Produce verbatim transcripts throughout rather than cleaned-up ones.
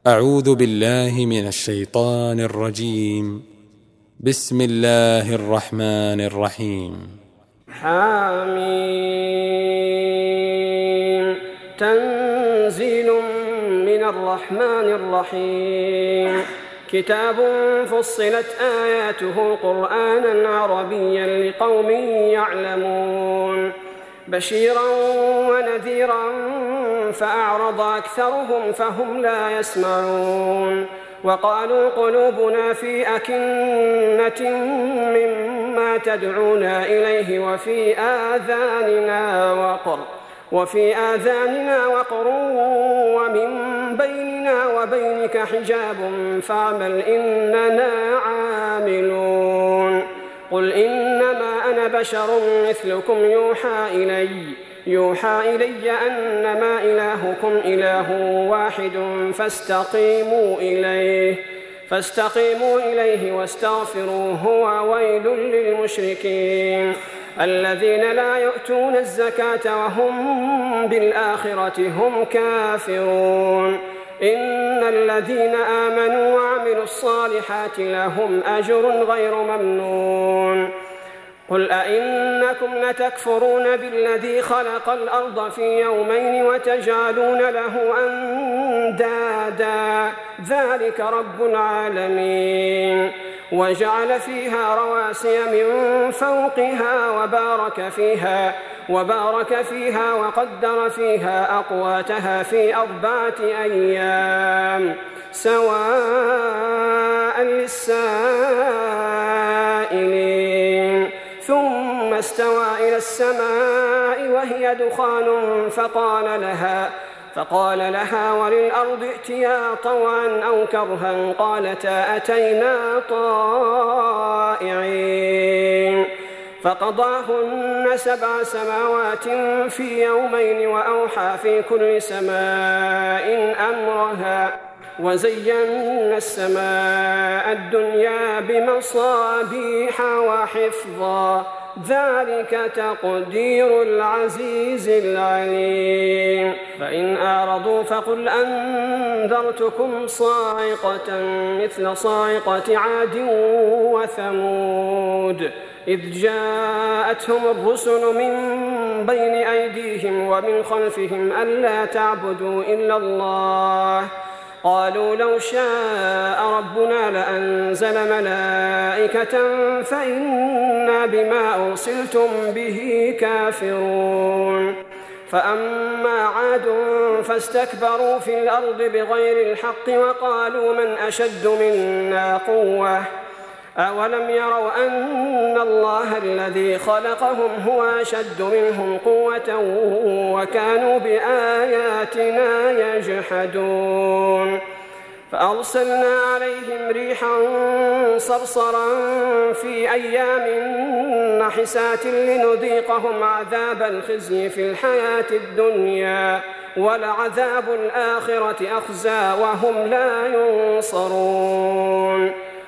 أعوذ بالله من الشيطان الرجيم. بسم الله الرحمن الرحيم. حميم. تنزيل من الرحمن الرحيم. كتاب فصلت آياته قرآنا عربيا لقوم يعلمون بشيرا ونذيرا فأعرض أكثرهم فهم لا يسمعون وقالوا قلوبنا في أكنة مما تدعونا إليه وفي آذاننا وقر وفي آذاننا وقر ومن بيننا وبينك حجاب فاعمل إننا عاملون. قل إنما أنا بشر مثلكم يوحى إلي يوحى إلي أنما إلهكم إله واحد فاستقيموا إليه فاستقيموا إليه واستغفروه وويل للمشركين الذين لا يؤتون الزكاة وهم بالآخرة هم كافرون. إن الذين آمنوا وعملوا الصالحات لهم أجر غير ممنون. قل أئنكم لتكفرون بالذي خلق الأرض في يومين وتجعلون له أندادا ذلك رب العالمين وجعل فيها رواسي من فوقها وبارك فيها وبارك فيها وقدر فيها أقواتها في أربعة أيام سواء للسائلين. ثم استوى إلى السماء وهي دخان فقال لها فقال لها وللأرض ائتيا طوعا أو كرها قالتا أتينا طائعين. فقضاهن سبع سماوات في يومين وأوحى في كل سماء أمرها وزينا السماء الدنيا بمصابيح وحفظا ذلك تقدير العزيز العليم. فإن أعرضوا فقل أنذرتكم صاعقة مثل صاعقة عاد وثمود إذ جاءتهم الرسل من بين أيديهم ومن خلفهم ألا تعبدوا إلا الله قالوا لو شاء ربنا لأنزل ملائكة فإنا بما أرسلتم به كافرون. فأما عاد فاستكبروا في الأرض بغير الحق وقالوا من أشد منا قوة أولم يروا أن الله الذي خلقهم هو أشد منهم قوة وكانوا بآياتنا يجحدون. فأرسلنا عليهم ريحا صرصرا في أيام نحسات لنذيقهم عذاب الخزي في الحياة الدنيا ولعذاب الآخرة أخزى وهم لا ينصرون.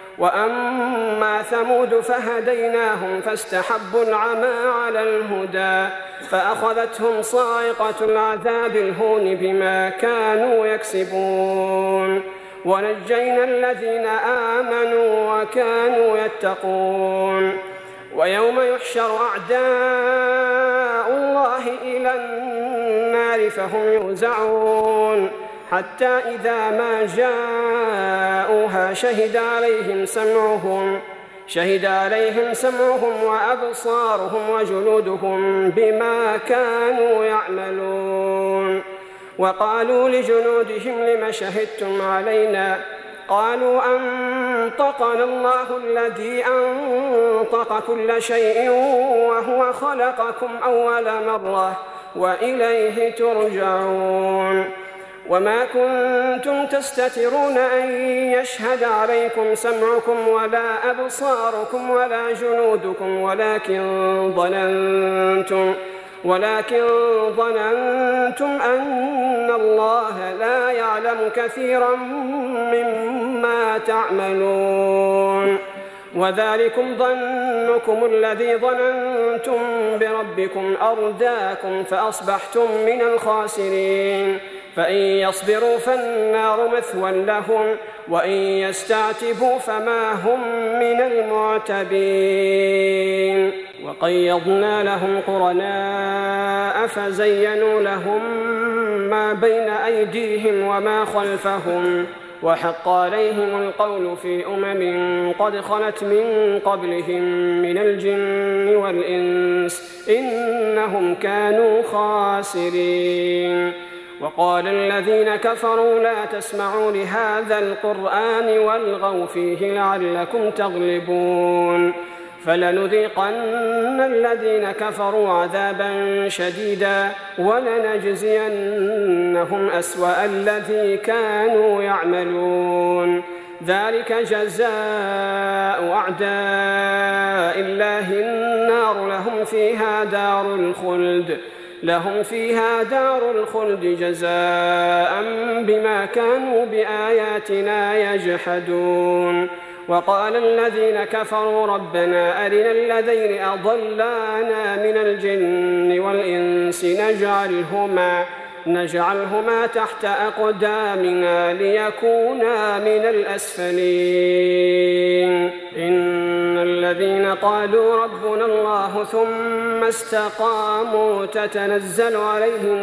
وأما ثمود فهديناهم فاستحبوا العمى على الهدى فأخذتهم صاعقة العذاب الهون بما كانوا يكسبون ونجينا الذين آمنوا وكانوا يتقون. ويوم يحشر أعداء الله إلى النار فهم يوزعون حتى إذا ما جاءوها شهد عليهم سمعهم شهد عليهم سمعهم وأبصارهم وجلودهم بما كانوا يعملون. وقالوا لجنودهم لم شهدتم علينا قالوا أنطقنا الله الذي أنطق كل شيء وهو خلقكم أول مرة وإليه ترجعون. وما كنتم تستترون أن يشهد عليكم سمعكم ولا أبصاركم ولا جنودكم ولكن ظننتم ولكن ظننتم أن الله لا يعلم كثيرا مما تعملون. وذلكم ظنكم الذي ظننتم بربكم أرداكم فأصبحتم من الخاسرين فإن يصبروا فالنار مثوى لهم وإن يستعتبوا فما هم من المعتبين وقيضنا لهم قرناء فزينوا لهم ما بين أيديهم وما خلفهم وحق عليهم القول في أمم قد خلت من قبلهم من الجن والإنس إنهم كانوا خاسرين. وقال الذين كفروا لا تسمعوا لهذا القرآن والغوا فيه لعلكم تغلبون فلنذيقن الذين كفروا عذابا شديدا ولنجزينهم أسوأ الذي كانوا يعملون ذلك جزاء أعداء الله النار لهم فيها دار الخلد لهم فيها دار الخلد جزاء بما كانوا بآياتنا يجحدون. وقال الذين كفروا ربنا أرنا الذين أضلانا من الجن والإنس نجعلهما نجعلهما تحت أقدامنا ليكونا من الأسفلين إن الذين قالوا ربنا الله ثم استقاموا تتنزل عليهم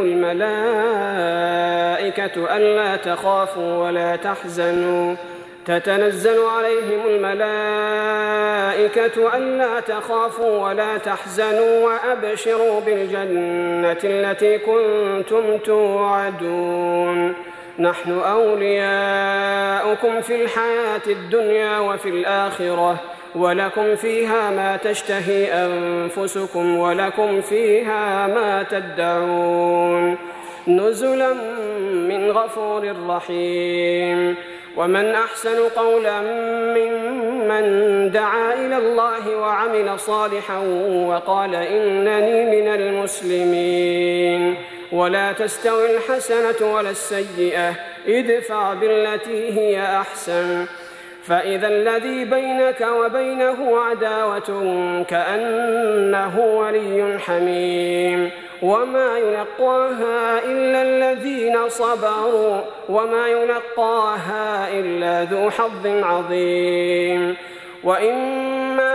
الملائكة ألا تخافوا ولا تحزنوا تتنزل عليهم الملائكة ألا تخافوا ولا تحزنوا وأبشروا بالجنة التي كنتم توعدون نحن أولياؤكم في الحياة الدنيا وفي الآخرة ولكم فيها ما تشتهي أنفسكم ولكم فيها ما تدعون نزلا من غفور رحيم. ومن أحسن قولا ممن دعا إلى الله وعمل صالحا وقال إنني من المسلمين ولا تستوي الحسنة ولا السيئة ادفع بالتي هي أحسن فإذا الذي بينك وبينه عداوة كأنه ولي حميم وما يلقاها إلا الذين صبروا وما يلقاها إلا ذو حظ عظيم. وإما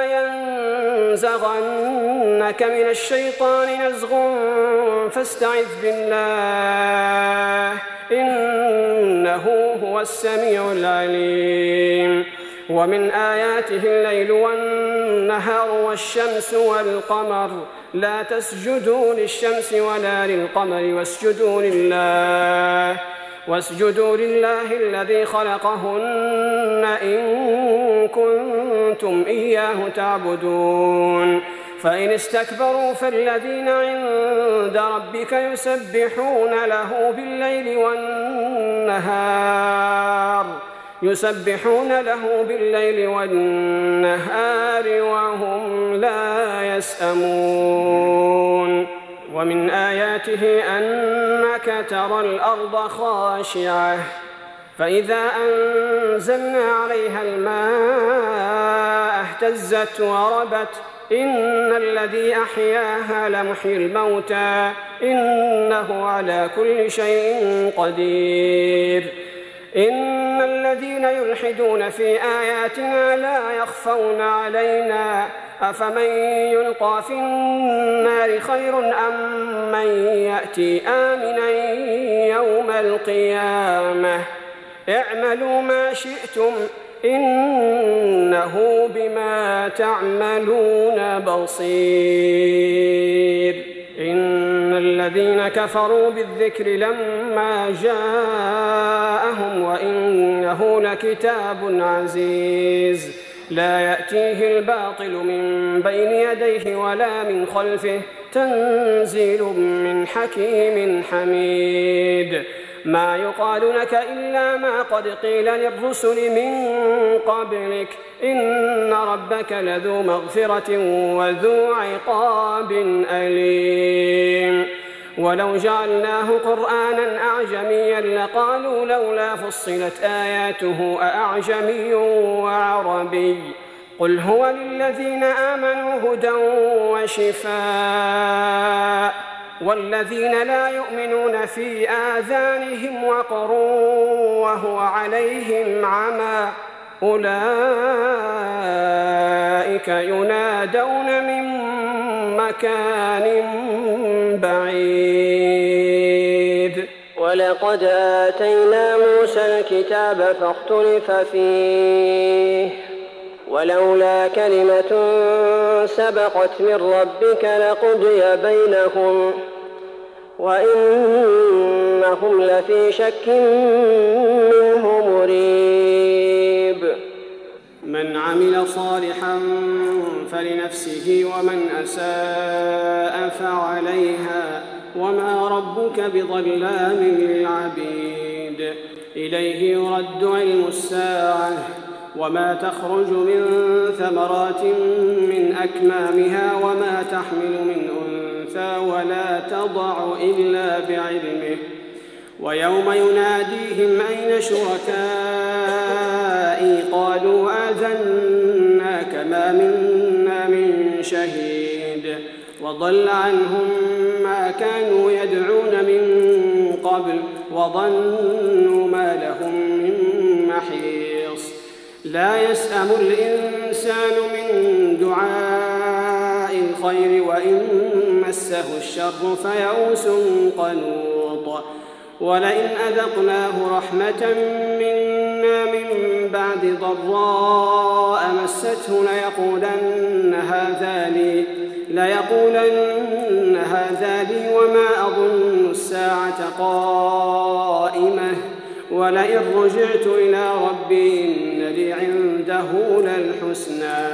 ينزغنك من الشيطان نزغ فاستعذ بالله إنه هو السميع العليم. ومن آياته الليل والنهار والشمس والقمر لا تسجدوا للشمس ولا للقمر واسجدوا لله واسجدوا لله الذي خلقهن إن كنتم إياه تعبدون فإن استكبروا فالذين عند ربك يسبحون له بالليل والنهار يسبحون له بالليل والنهار وهم لا يسأمون. ومن آياته أنك ترى الأرض خاشعة فإذا أنزلنا عليها الماء اهتزت وربت إن الذي أحياها لمحيي الموتى إنه على كل شيء قدير. إن الذين يلحدون في آياتنا لا يخفون علينا أفمن يلقى في النار خير أم من يأتي آمنا يوم القيامة اعملوا ما شئتم إنه بما تعملون بصير. إن الذين كفروا بالذكر لما جاءهم وإنه لكتاب عزيز لا يأتيه الباطل من بين يديه ولا من خلفه تنزيل من حكيم حميد. ما يقال لك إلا ما قد قيل للرسل من قبلك إن ربك لذو مغفرة وذو عقاب أليم. ولو جعلناه قرآنا أعجميا لقالوا لولا فصلت آياته أأعجمي وعربي قل هو للذين آمنوا هدى وشفاء والذين لا يؤمنون في آذانهم وقر وهو عليهم عمى أولئك ينادون من مكان بعيد. ولقد آتينا موسى الكتاب فاختلف فيه ولولا كلمة سبقت من ربك لقضي بينهم وإنهم لفي شك منه مريب. من عمل صالحا فلنفسه ومن أساء فعليها وما ربك بظلام للعبيد. إليه يرد علم الساعة وما تخرج من ثمرات من أكمامها وما تحمل من أنثى ولا تضع إلا بعلمه. ويوم يناديهم أين شركائي قالوا آذناك ما منا من شهيد وضل عنهم ما كانوا يدعون من قبل وظنوا ما لهم من محيص. لا يسأم الإنسان من دعاء الخير وإن مسه الشر فيئوس قنوط. ولئن أذقناه رحمة منا من بعد ضراء مسته ليقولن هذا لي ليقولن هذا لي وما أظن الساعة قائمة ولئن رجعت إلى ربي إن لي عنده للحسنى.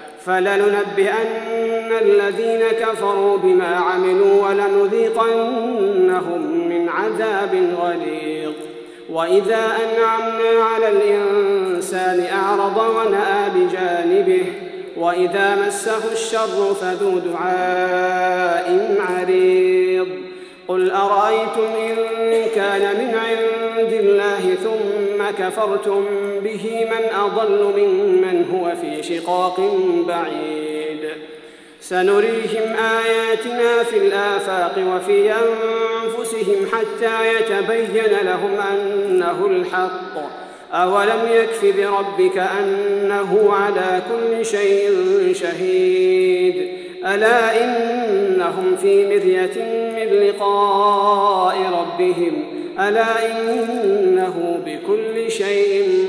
فلننبئن الذين كفروا بما عملوا ولنذيقنهم من عذاب غليظ. وإذا أنعمنا على الإنسان أعرض ونأى بجانبه وإذا مسه الشر فذو دعاء عريض. قل أرأيتم إن كان من عند الله ثم كفرتم به من أضل ممن هو في شقاق بعيد. سنريهم آياتنا في الآفاق وفي أنفسهم حتى يتبين لهم أنه الحق. أولم يكف بربك أنه على كل شيء شهيد. ألا إنهم في مرية من لقاء ربهم ألا إنه بكل شيء